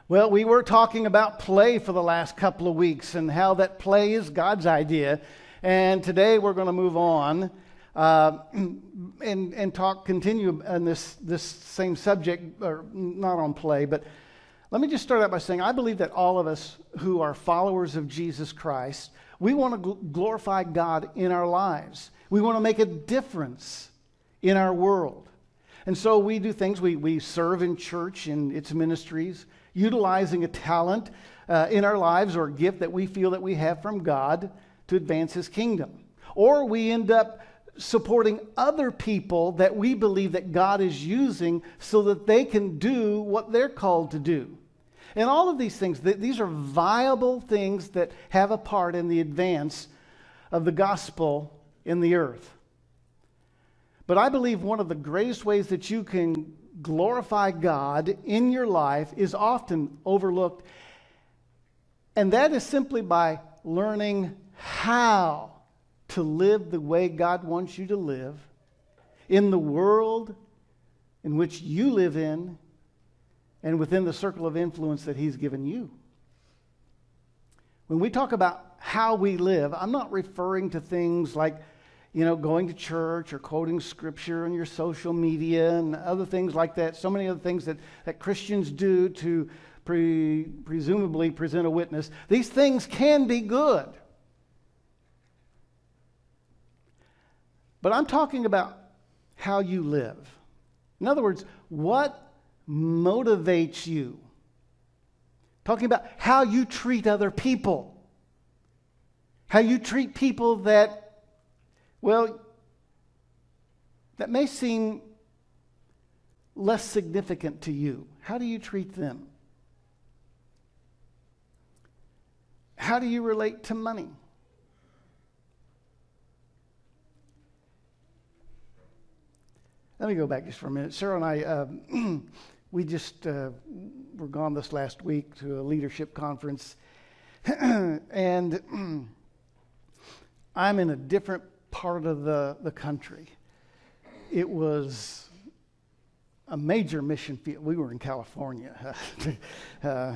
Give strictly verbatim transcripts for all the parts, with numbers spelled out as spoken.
Well, we were talking about play for the last couple of weeks and how that play is God's idea. And today we're going to move on uh, and, and talk, continue on this, this same subject, or not on play, but let me just start out by saying I believe that all of us who are followers of Jesus Christ, we want to gl- glorify God in our lives. We want to make a difference in our world. And so we do things, we, we serve in church, in its ministries, utilizing a talent uh, in our lives or a gift that we feel that we have from God to advance His kingdom. Or we end up supporting other people that we believe that God is using so that they can do what they're called to do. And all of these things, th- these are viable things that have a part in the advance of the gospel in the earth. But I believe one of the greatest ways that you can glorify God in your life is often overlooked. And that is simply by learning how to live the way God wants you to live in the world in which you live in and within the circle of influence that He's given you. When we talk about how we live, I'm not referring to things like, you know, going to church or quoting scripture on your social media and other things like that. So many other things that, that Christians do to pre, presumably present a witness. These things can be good. But I'm talking about how you live. In other words, what motivates you? Talking about how you treat other people. How you treat people that, well, that may seem less significant to you. How do you treat them? How do you relate to money? Let me go back just for a minute. Sarah and I, uh, we just uh, were gone this last week to a leadership conference. And I'm in a different part of the, the country. It was a major mission field. We were in California. uh,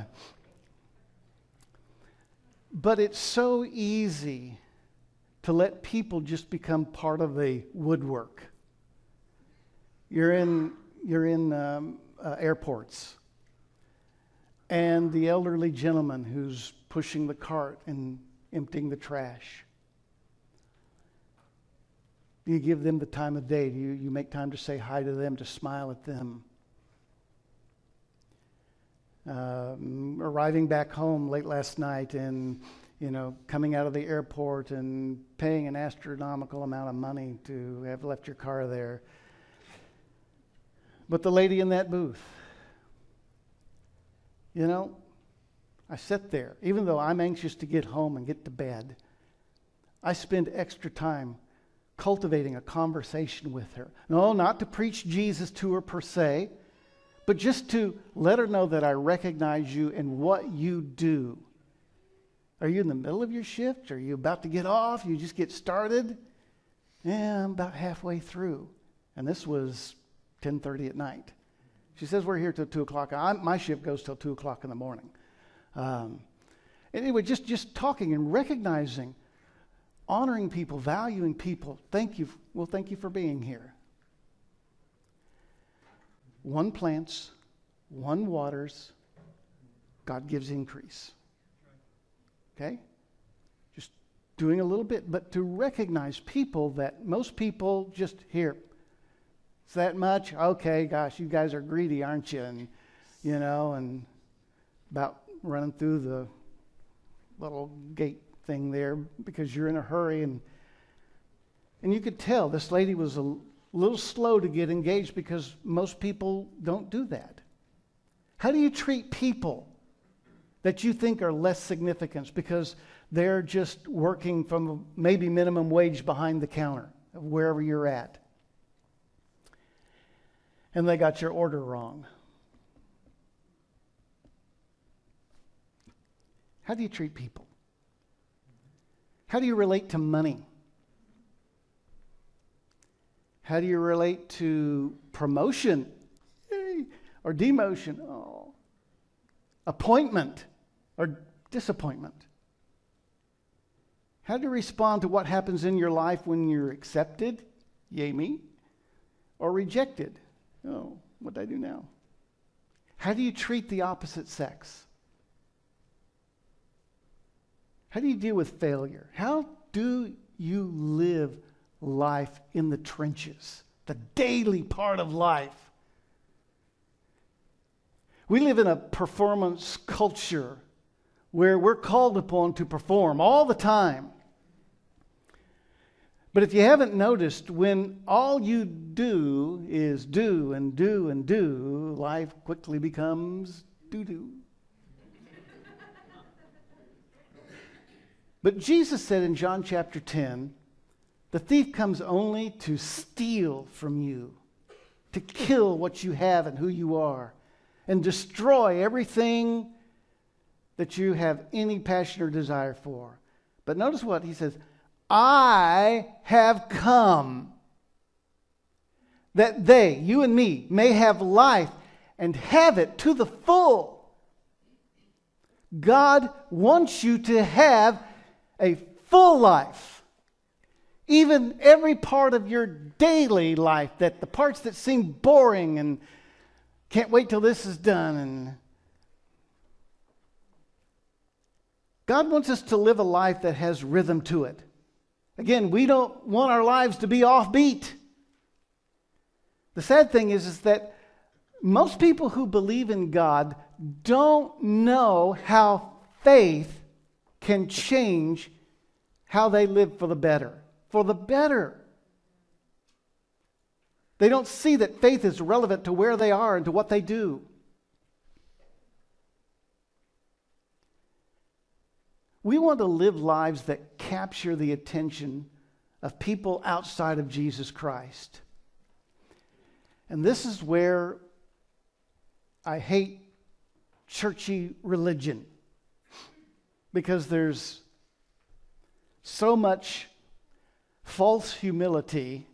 but it's so easy to let people just become part of the woodwork. You're in you're in um, uh, airports, and the elderly gentleman who's pushing the cart and emptying the trash. Do you give them the time of day? Do you, you make time to say hi to them, to smile at them? Um, arriving back home late last night and, you know, coming out of the airport and paying an astronomical amount of money to have left your car there. But the lady in that booth, you know, I sit there. Even though I'm anxious to get home and get to bed, I spend extra time cultivating a conversation with her. No, not to preach Jesus to her per se, but just to let her know that I recognize you and what you do. Are you in the middle of your shift? Are you about to get off? You just get started? Yeah, I'm about halfway through. And this was ten thirty at night. She says we're here till two o'clock. I'm, my shift goes till two o'clock in the morning. Um, anyway, just, just talking and recognizing, honoring people, valuing people. Thank you. Well, thank you for being here. One plants, one waters, God gives increase. Okay? Just doing a little bit, but to recognize people that most people just hear. It's that much? Okay, gosh, you guys are greedy, aren't you? And, you know, and about running through the little gate thing there because you're in a hurry. And and you could tell this lady was a little slow to get engaged because most people don't do that. How do you treat people that you think are less significant because they're just working from maybe minimum wage behind the counter of wherever you're at? And they got your order wrong. How do you treat people? How do you relate to money? How do you relate to promotion or demotion? Oh, appointment or disappointment? How do you respond to what happens in your life when you're accepted, yay me, or rejected? Oh, what do I do now? How do you treat the opposite sex? How do you deal with failure? How do you live life in the trenches, the daily part of life? We live in a performance culture where we're called upon to perform all the time. But if you haven't noticed, when all you do is do and do and do, life quickly becomes doo-doo. But Jesus said in John chapter ten, the thief comes only to steal from you, to kill what you have and who you are, and destroy everything that you have any passion or desire for. But notice what he says, I have come that they, you and me, may have life and have it to the full. God wants you to have a full life. Even every part of your daily life, that the parts that seem boring and can't wait till this is done. And God wants us to live a life that has rhythm to it. Again, we don't want our lives to be offbeat. The sad thing is, is that most people who believe in God don't know how faith can change how they live for the better. For the better. They don't see that faith is relevant to where they are and to what they do. We want to live lives that capture the attention of people outside of Jesus Christ. And this is where I hate churchy religion, because there's so much false humility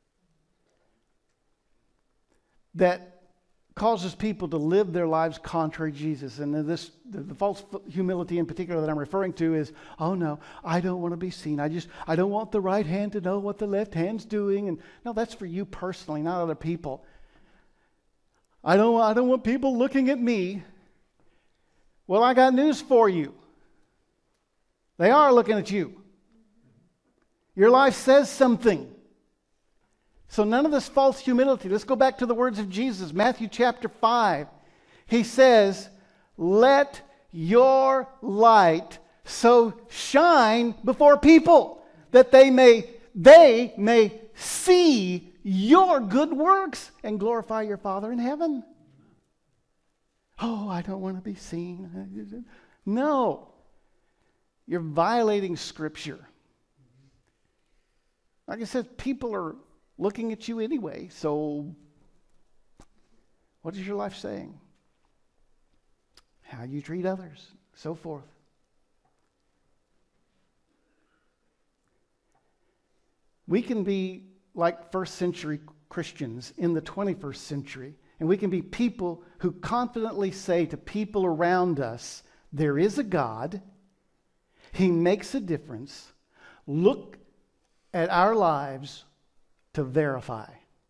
that causes people to live their lives contrary to Jesus. And this, the, the false humility in particular that I'm referring to is, oh no, I don't want to be seen. I just, I don't want the right hand to know what the left hand's doing. And no, that's for you personally, not other people. I don't, I don't want people looking at me. Well, I got news for you. They are looking at you. Your life says something. So none of this false humility. Let's go back to the words of Jesus, Matthew chapter five. He says, let your light so shine before people that they may, they may see your good works and glorify your Father in heaven. Oh, I don't want to be seen. No. You're violating Scripture. Like I said, people are looking at you anyway, so what is your life saying? How you treat others, so forth. We can be like first century Christians in the twenty-first century, and we can be people who confidently say to people around us, there is a God, He makes a difference. Look at our lives to verify.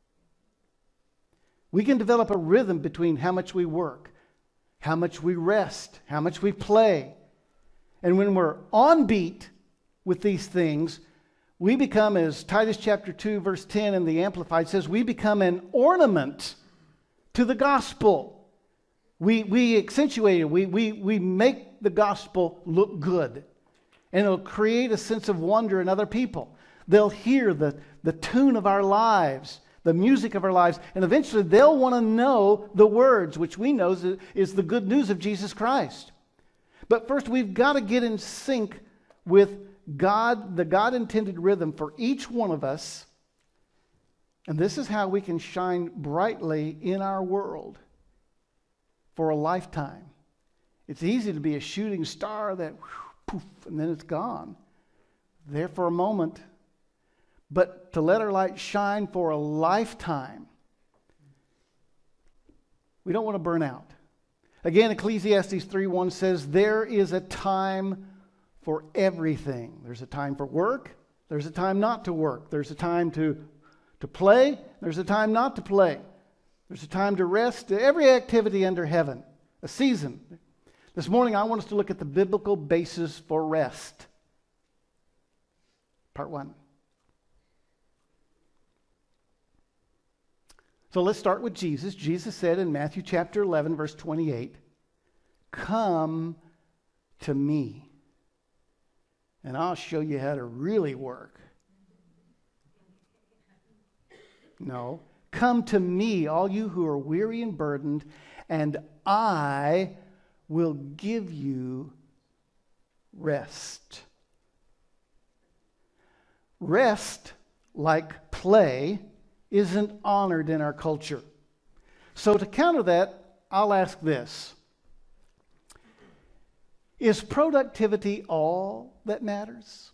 We can develop a rhythm between how much we work, how much we rest, how much we play. And when we're on beat with these things, we become, as Titus chapter two, verse ten in the Amplified says, we become an ornament to the gospel. We, we accentuate it. We, we, we make the gospel look good. And it'll create a sense of wonder in other people. They'll hear the, the tune of our lives, the music of our lives, and eventually they'll want to know the words, which we know is, is the good news of Jesus Christ. But first, we've got to get in sync with God, the God-intended rhythm for each one of us. And this is how we can shine brightly in our world for a lifetime. It's easy to be a shooting star that whew, poof, and then it's gone. There for a moment. But to let our light shine for a lifetime. We don't want to burn out. Again, Ecclesiastes three one says, there is a time for everything. There's a time for work. There's a time not to work. There's a time to, to play. There's a time not to play. There's a time to rest. Every activity under heaven. A season. This morning, I want us to look at the biblical basis for rest. Part one. So let's start with Jesus. Jesus said in Matthew chapter eleven, verse twenty-eight, come to me, and I'll show you how to really work. No, come to me, all you who are weary and burdened, and I will give you rest. Rest, like play, isn't honored in our culture. So to counter that, I'll ask this. Is productivity all that matters?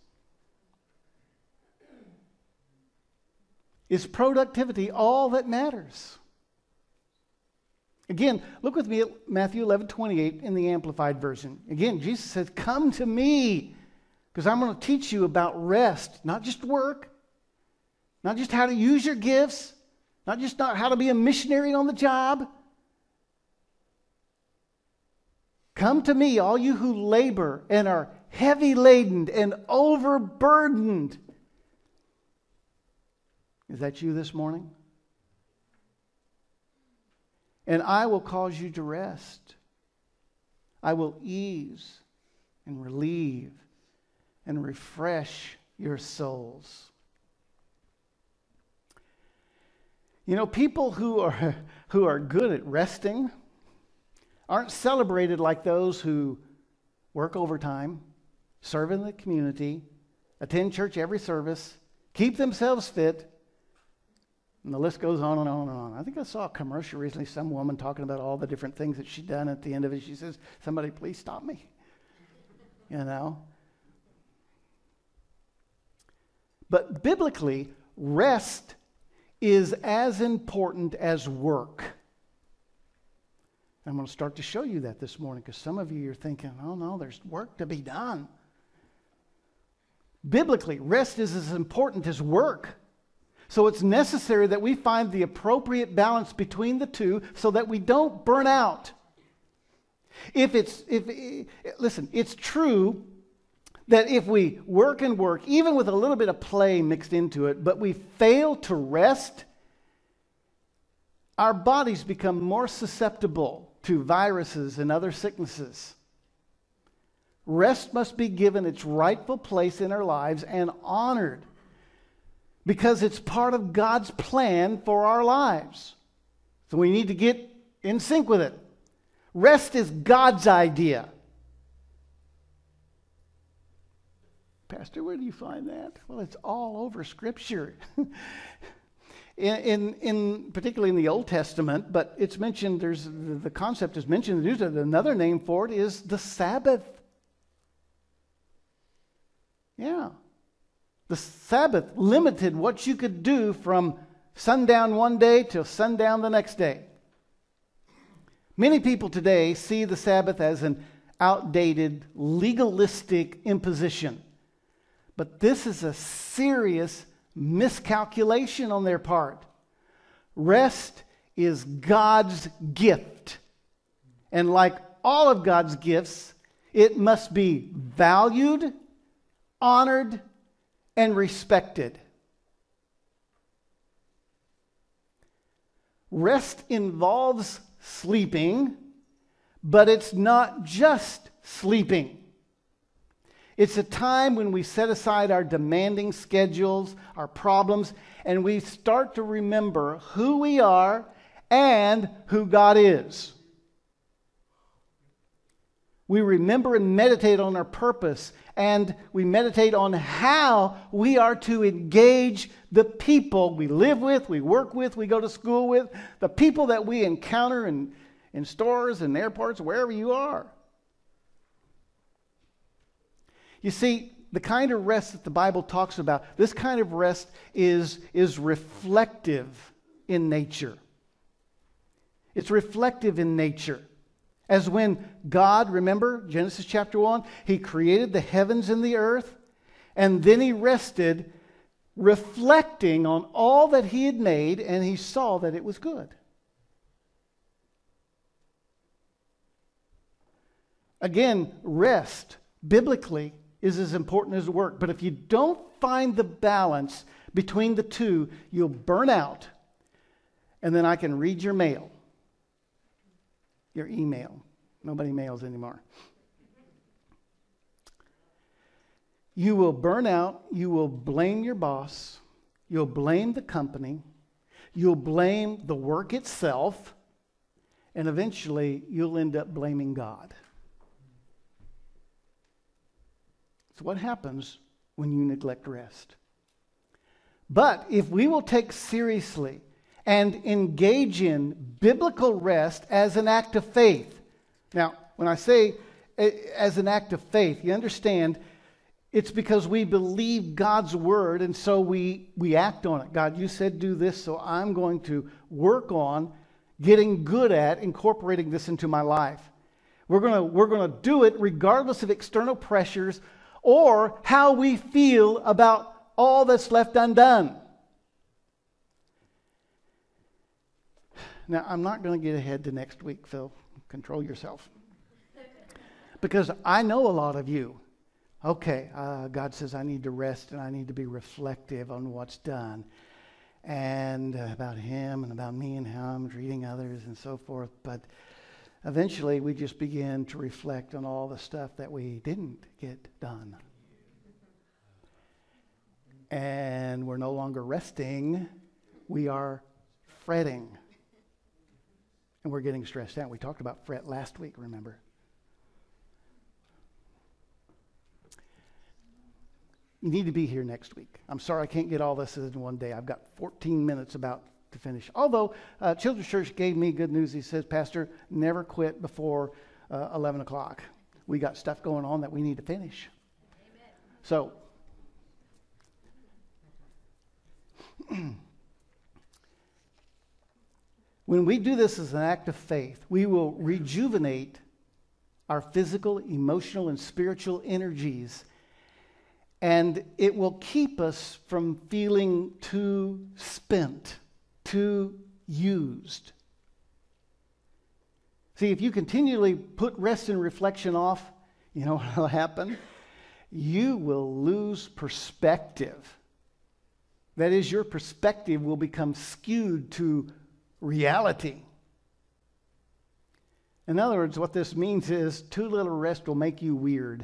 Is productivity all that matters? Again, look with me at Matthew eleven twenty-eight in the Amplified Version. Again, Jesus says, come to me, because I'm going to teach you about rest, not just work, not just how to use your gifts, not just not how to be a missionary on the job. Come to me, all you who labor and are heavy laden and overburdened. Is that you this morning? And I will cause you to rest. I will ease and relieve and refresh your souls. You know, people who are who are good at resting aren't celebrated like those who work overtime, serve in the community, attend church every service, keep themselves fit, and the list goes on and on and on. I think I saw a commercial recently, some woman talking about all the different things that she'd done. At the end of it, she says, somebody please stop me. You know? But biblically, rest is as important as work. I'm going to start to show you that this morning, because some of you are thinking, oh no, there's work to be done. Biblically, rest is as important as work. So it's necessary that we find the appropriate balance between the two so that we don't burn out. If it's, if, listen, it's true that if we work and work, even with a little bit of play mixed into it, but we fail to rest, our bodies become more susceptible to viruses and other sicknesses. Rest must be given its rightful place in our lives and honored, because it's part of God's plan for our lives. So we need to get in sync with it. Rest is God's idea. Pastor, where do you find that? Well, it's all over Scripture. in, in, in particularly in the Old Testament, but it's mentioned, there's the concept is mentioned in the New Testament. Another name for it is the Sabbath. Yeah. The Sabbath limited what you could do from sundown one day till sundown the next day. Many people today see the Sabbath as an outdated, legalistic imposition. But this is a serious miscalculation on their part. Rest is God's gift. And like all of God's gifts, it must be valued, honored, and respected. Rest involves sleeping, but it's not just sleeping. It's a time when we set aside our demanding schedules, our problems, and we start to remember who we are and who God is. We remember and meditate on our purpose, and we meditate on how we are to engage the people we live with, we work with, we go to school with, the people that we encounter in, in stores and airports, wherever you are. You see, the kind of rest that the Bible talks about, this kind of rest is, is reflective in nature. It's reflective in nature. As when God, remember Genesis chapter one, he created the heavens and the earth, and then he rested, reflecting on all that he had made, and he saw that it was good. Again, rest, biblically, is as important as work. But if you don't find the balance between the two, you'll burn out. And then I can read your mail. Your email. Nobody mails anymore. You will burn out. You will blame your boss. You'll blame the company. You'll blame the work itself. And eventually, you'll end up blaming God. It's what happens when you neglect rest. But if we will take seriously and engage in biblical rest as an act of faith. Now, when I say as an act of faith, you understand it's because we believe God's word and so we, we act on it. God, you said do this, so I'm going to work on getting good at incorporating this into my life. We're going to, we're going to do it regardless of external pressures or how we feel about all that's left undone. Now, I'm not going to get ahead to next week, Phil. Control yourself. Because I know a lot of you. Okay, uh, God says I need to rest and I need to be reflective on what's done. And uh, about Him and about me and how I'm treating others and so forth. But eventually we just begin to reflect on all the stuff that we didn't get done. And we're no longer resting. We are fretting. And we're getting stressed out. We talked about fret last week, remember? You need to be here next week. I'm sorry I can't get all this in one day. I've got fourteen minutes about to finish. Although, uh, Children's Church gave me good news. He says, Pastor, never quit before uh, eleven o'clock. We got stuff going on that we need to finish. Amen. So, when we do this as an act of faith, we will rejuvenate our physical, emotional, and spiritual energies. And it will keep us from feeling too spent, too used. See, if you continually put rest and reflection off, you know what will happen? You will lose perspective. That is, your perspective will become skewed to reality. In other words, what this means is too little rest will make you weird.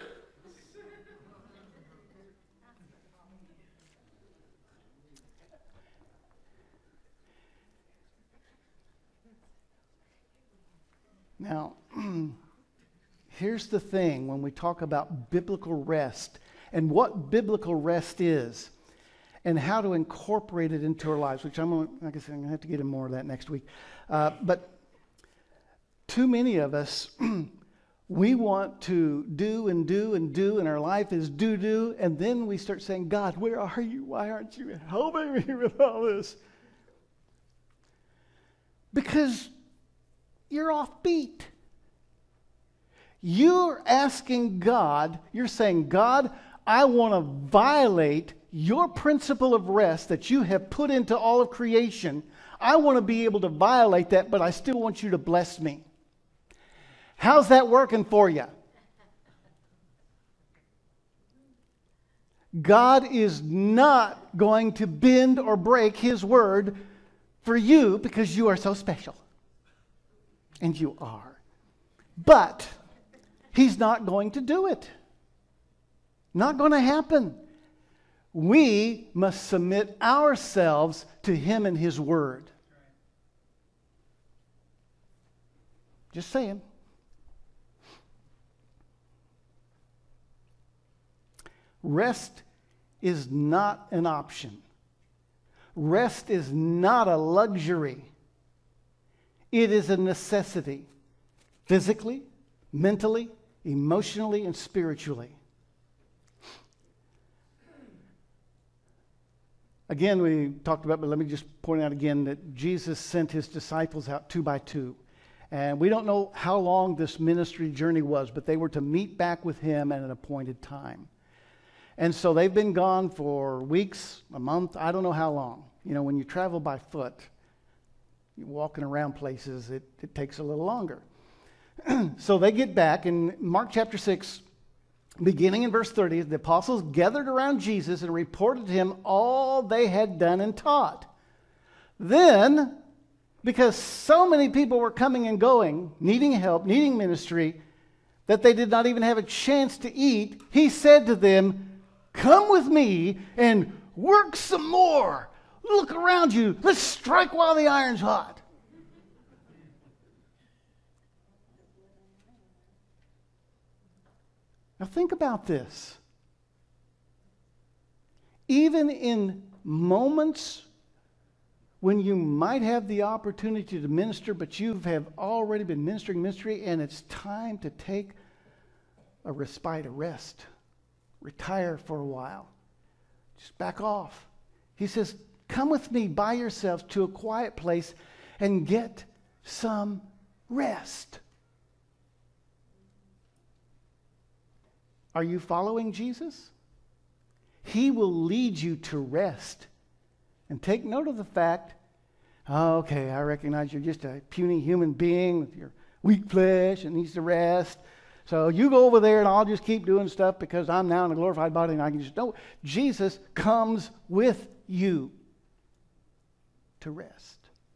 Now, here's the thing when we talk about biblical rest and what biblical rest is and how to incorporate it into our lives, which I'm going to, like I said, I'm going to have to get into more of that next week. Uh, but too many of us, we want to do and do and do, and our life is do-do, and then we start saying, God, where are you? Why aren't you helping me with all this? Because you're off beat. You're asking God, you're saying, God, I want to violate your principle of rest that you have put into all of creation. I want to be able to violate that, but I still want you to bless me. How's that working for you? God is not going to bend or break His word for you because you are so special. And you are. But He's not going to do it. Not going to happen. We must submit ourselves to Him and His word. Just saying. Rest is not an option. Rest is not a luxury. It is a necessity, physically, mentally, emotionally, and spiritually. Again, we talked about, but let me just point out again that Jesus sent His disciples out two by two. And we don't know how long this ministry journey was, but they were to meet back with him at an appointed time. And so they've been gone for weeks, a month, I don't know how long. You know, when you travel by foot, you're walking around places, it, it takes a little longer. So they get back in Mark chapter six, beginning in verse thirty, the apostles gathered around Jesus and reported to him all they had done and taught. Then, because so many people were coming and going, needing help, needing ministry, that they did not even have a chance to eat, he said to them, "Come with me and work some more. Look around you. Let's strike while the iron's hot." Now think about this. Even in moments when you might have the opportunity to minister, but you have already been ministering ministry, and it's time to take a respite, a rest, retire for a while, just back off. He says, "Come with me by yourselves to a quiet place and get some rest." Are you following Jesus? He will lead you to rest. And take note of the fact, oh, okay, I recognize you're just a puny human being with your weak flesh and needs to rest. So you go over there and I'll just keep doing stuff because I'm now in a glorified body and I can just... No, Jesus comes with you to rest.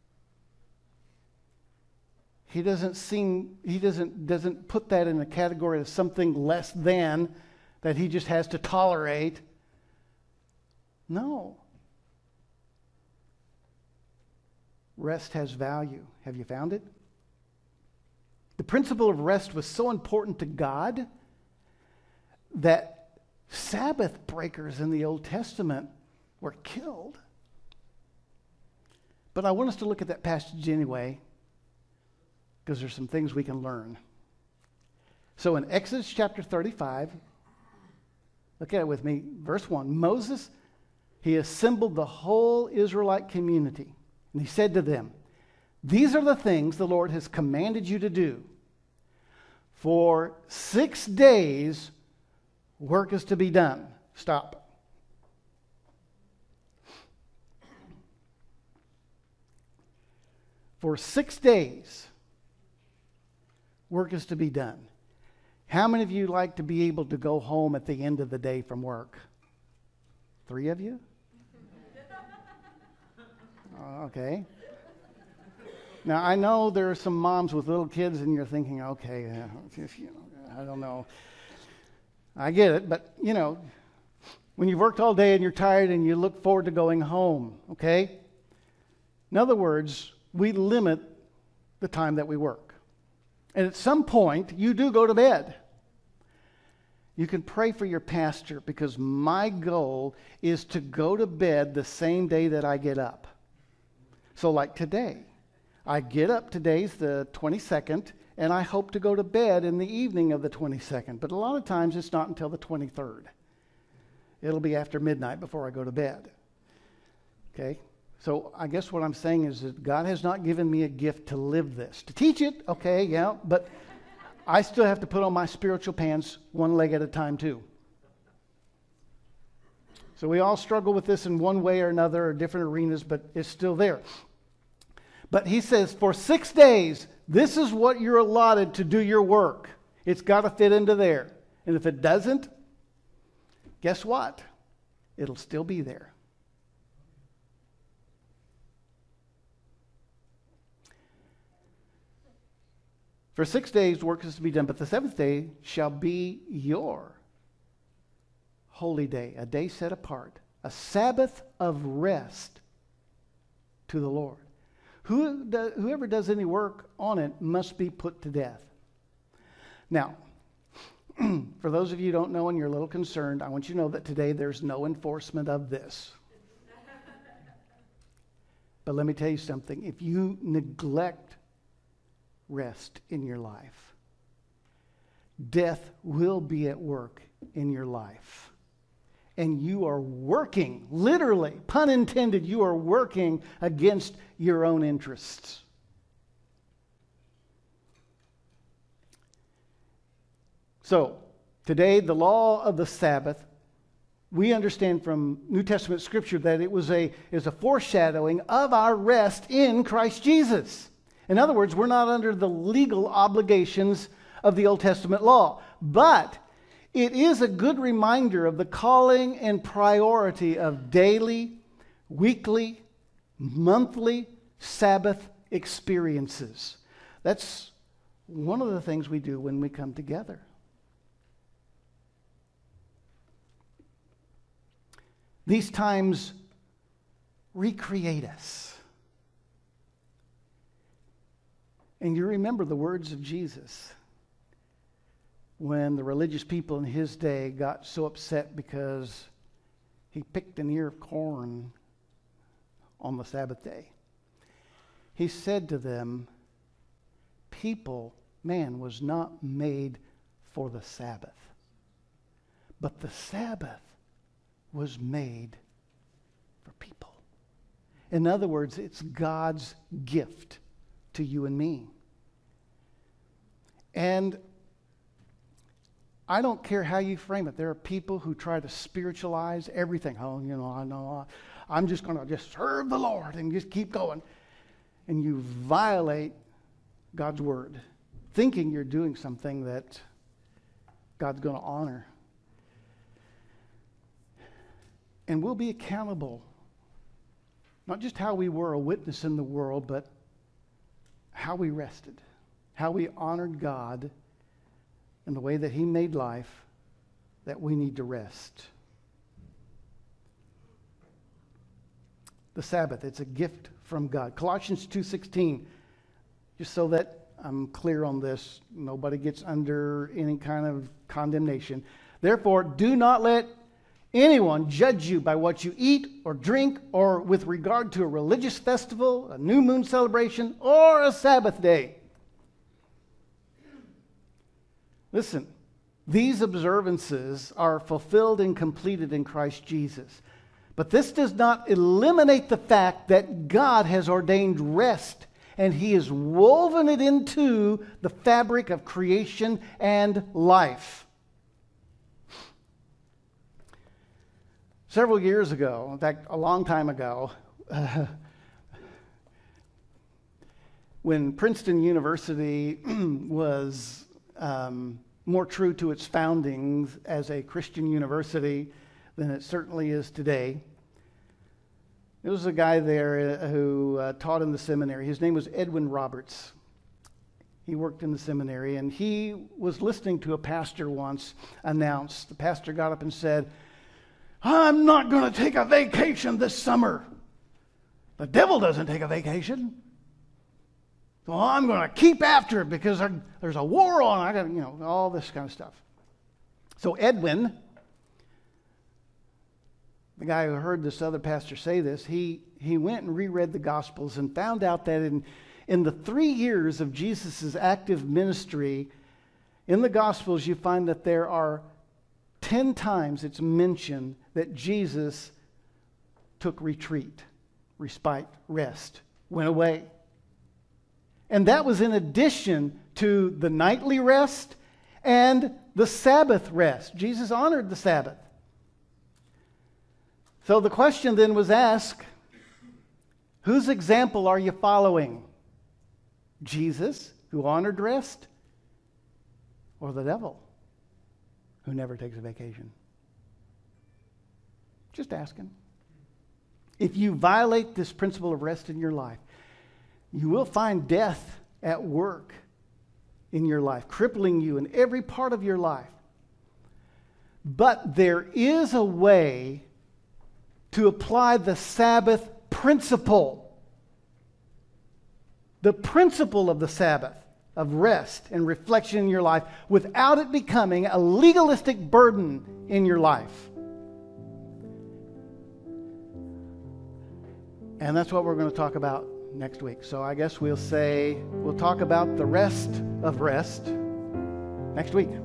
He doesn't seem, he doesn't, doesn't put that in a category of something less than that he just has to tolerate. No. Rest has value. Have you found it? The principle of rest was so important to God that Sabbath breakers in the Old Testament were killed. But I want us to look at that passage anyway, because there's some things we can learn. So in Exodus chapter thirty-five, look at it with me, verse one. Moses, he assembled the whole Israelite community, and he said to them, "These are the things the Lord has commanded you to do. For six days work is to be done." Stop. For six days work is to be done. How many of you like to be able to go home at the end of the day from work? Three of you? Uh, okay. Now, I know there are some moms with little kids and you're thinking, okay, uh, just, you know, I don't know. I get it, but, you know, when you've worked all day and you're tired and you look forward to going home, okay? In other words, we limit the time that we work. And at some point, you do go to bed. You can pray for your pastor, because my goal is to go to bed the same day that I get up. So like today, I get up, today's the twenty-second, and I hope to go to bed in the evening of the twenty-second. But a lot of times it's not until the twenty-third. It'll be after midnight before I go to bed. Okay? So I guess what I'm saying is that God has not given me a gift to live this. To teach it, okay, yeah, but I still have to put on my spiritual pants one leg at a time too. So we all struggle with this in one way or another, or different arenas, but it's still there. But he says, for six days, this is what you're allotted to do your work. It's got to fit into there. And if it doesn't, guess what? It'll still be there. For six days work is to be done, but the seventh day shall be your holy day, a day set apart, a Sabbath of rest to the Lord. Who does, whoever does any work on it must be put to death. Now, for those of you who don't know and you're a little concerned, I want you to know that today there's no enforcement of this. But let me tell you something. If you neglect rest in your life, death will be at work in your life. And you are working, literally, pun intended, you are working against your own interests. So, today, the law of the Sabbath, we understand from New Testament Scripture that it was a, is a foreshadowing of our rest in Christ Jesus. In other words, we're not under the legal obligations of the Old Testament law. But it is a good reminder of the calling and priority of daily, weekly, monthly Sabbath experiences. That's one of the things we do when we come together. These times recreate us. And you remember the words of Jesus when the religious people in his day got so upset because he picked an ear of corn on the Sabbath day. He said to them, people, man was not made for the Sabbath, but the Sabbath was made for people. In other words, it's God's gift to you and me. And I don't care how you frame it. There are people who try to spiritualize everything. Oh, you know, I know, I'm just going to just serve the Lord and just keep going. And you violate God's word, thinking you're doing something that God's going to honor. And we'll be accountable, not just how we were a witness in the world, but how we rested, how we honored God in the way that he made life, that we need to rest. The Sabbath, it's a gift from God. Colossians two sixteen, just so that I'm clear on this, nobody gets under any kind of condemnation. Therefore, do not let anyone judge you by what you eat or drink, or with regard to a religious festival, a new moon celebration, or a Sabbath day. Listen, these observances are fulfilled and completed in Christ Jesus. But this does not eliminate the fact that God has ordained rest, and he has woven it into the fabric of creation and life. Several years ago, in fact, a long time ago, uh, when Princeton University was um, more true to its foundings as a Christian university than it certainly is today, there was a guy there who uh, taught in the seminary. His name was Edwin Roberts. He worked in the seminary, and he was listening to a pastor once announce. The pastor got up and said, I'm not going to take a vacation this summer. The devil doesn't take a vacation. So I'm going to keep after it because there, there's a war on. I got, you know, all this kind of stuff. So Edwin, the guy who heard this other pastor say this, he, he went and reread the Gospels and found out that in, in the three years of Jesus' active ministry, in the Gospels you find that there are ten times it's mentioned that Jesus took retreat, respite, rest, went away. And that was in addition to the nightly rest and the Sabbath rest. Jesus honored the Sabbath. So the question then was asked, whose example are you following? Jesus, who honored rest, or the devil, who never takes a vacation? Just asking. If you violate this principle of rest in your life, you will find death at work in your life, crippling you in every part of your life. But there is a way to apply the Sabbath principle. The principle of the Sabbath, of rest and reflection in your life, without it becoming a legalistic burden in your life. And that's what we're going to talk about next week. So I guess we'll say, we'll talk about the rest of rest next week.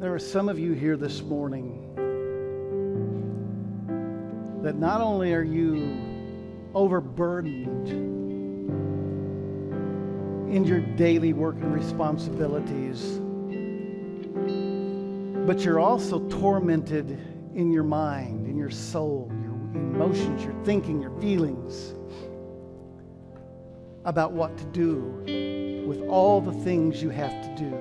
There are some of you here this morning that not only are you overburdened in your daily work and responsibilities, but you're also tormented in your mind, in your soul, your emotions, your thinking, your feelings about what to do with all the things you have to do.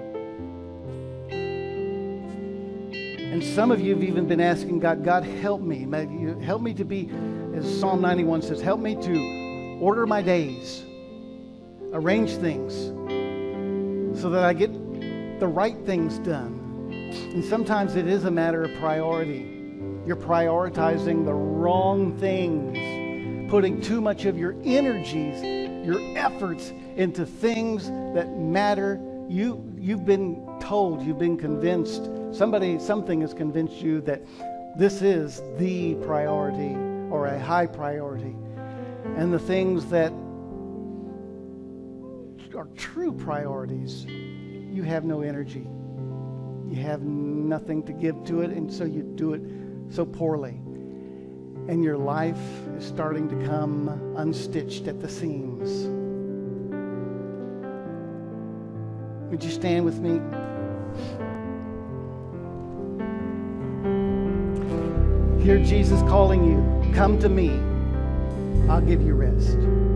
And some of you have even been asking God, God, help me. Help me to be, as Psalm ninety-one says, help me to order my days, arrange things so that I get the right things done. And sometimes it is a matter of priority. You're prioritizing the wrong things, putting too much of your energies, your efforts into things that matter. You, you've been told, you've been convinced, somebody, something has convinced you that this is the priority or a high priority. And the things that are true priorities, you have no energy. You have nothing to give to it, and so you do it so poorly. And your life is starting to come unstitched at the seams. Would you stand with me? Hear Jesus calling you. Come to me. I'll give you rest.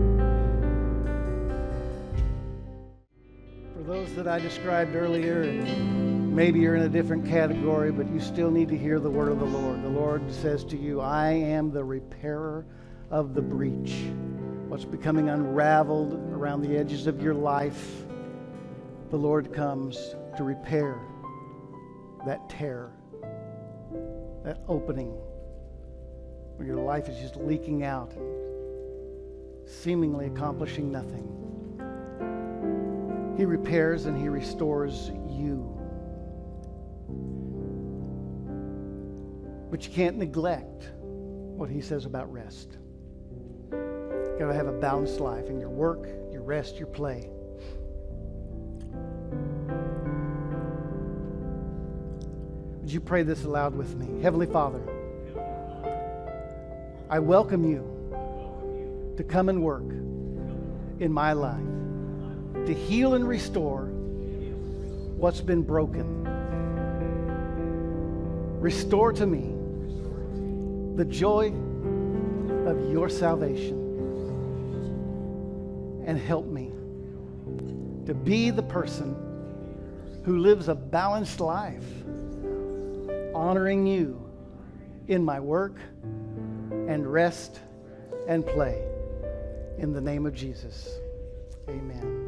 For those that I described earlier, and maybe you're in a different category, but you still need to hear the word of the Lord. The Lord says to you, I am the repairer of the breach. What's becoming unraveled around the edges of your life, the Lord comes to repair that tear, that opening where your life is just leaking out, seemingly accomplishing nothing. He repairs and he restores you. But you can't neglect what he says about rest. You've got to have a balanced life in your work, your rest, your play. Would you pray this aloud with me? Heavenly Father, I welcome you to come and work in my life, to heal and restore what's been broken. Restore to me the joy of your salvation, and help me to be the person who lives a balanced life, honoring you in my work and rest and play. In the name of Jesus, amen.